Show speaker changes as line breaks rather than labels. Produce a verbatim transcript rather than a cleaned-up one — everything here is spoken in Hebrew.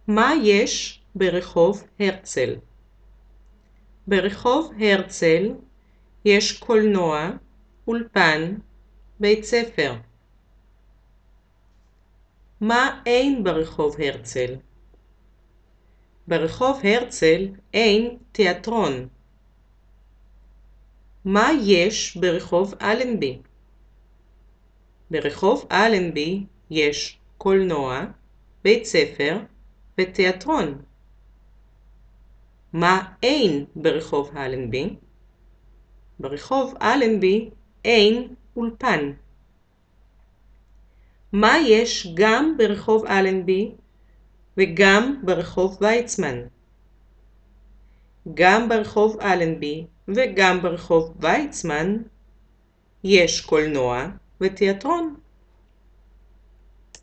מה יש ברחוב הרצל? ברחוב הרצל יש קולנוע, אולפן, בית ספר. מה אין ברחוב הרצל? ברחוב הרצל אין תיאטרון. מה יש ברחוב אלנבי? ברחוב אלנבי יש קולנוע, בית ספר ותיאטרון. מה אין ברחוב אלנבי? ברחוב אלנבי אין אולפן. מה יש גם ברחוב אלנבי וגם ברחוב ויצמן? גם ברחוב אלנבי וגם ברחוב ויצמן יש קולנוע ותיאטרון.